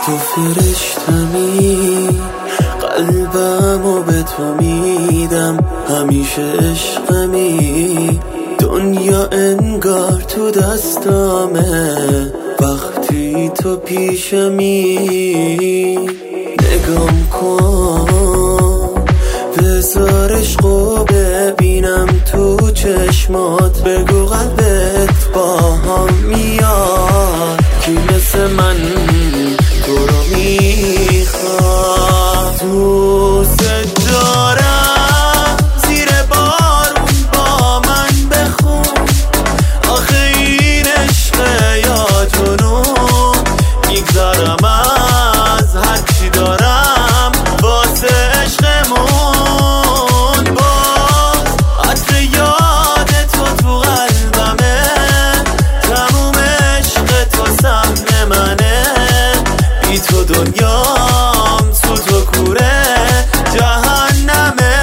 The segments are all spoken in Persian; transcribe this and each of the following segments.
تو فرشتمی، قلبمو به تو میدم، همیشه عشقمی. دنیا انگار تو دستامه وقتی تو پیشمی. نگام کن بذار عشقو ببینم تو چشمات، بگو قلبت با هم میاد کی مثل من تو رو میخواد. دوست دارم زیر بارون با من بخون، آخه این عشقه یا جنون. میگذارم از هرچی دارم واسه عشقمون. باز عطر یاد تو تو قلبمه، تموم عشق تو سهم منه. بی تو دنیام تو کوره جهنمه.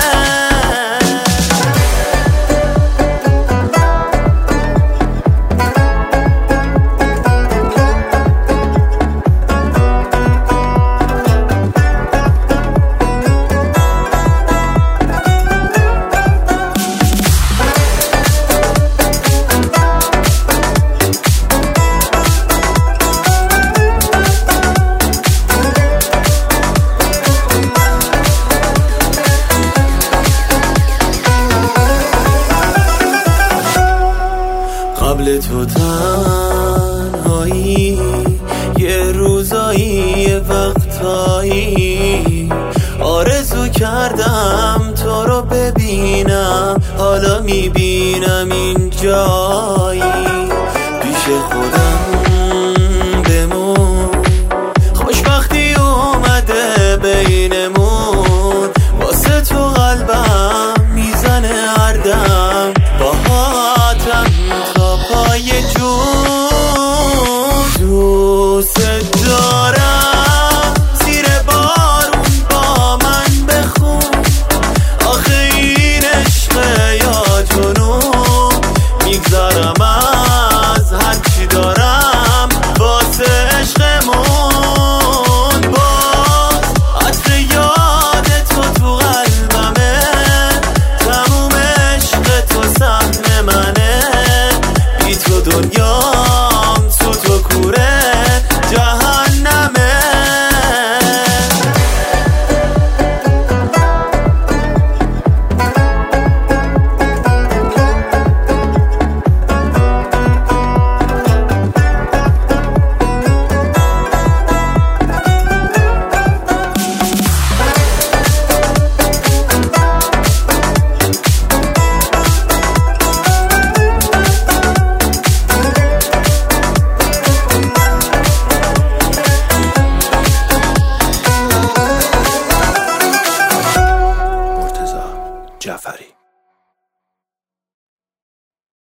قبل تو تنهایی، یه روزایی یه وقتایی آرزو کردم تو رو ببینم. حالا میبینم این جایی پیش خودم بمون. خوشبختی اومده بینمون، واسه تو قلبم میزنه هر دم. باهاتم تا پای جون. دوست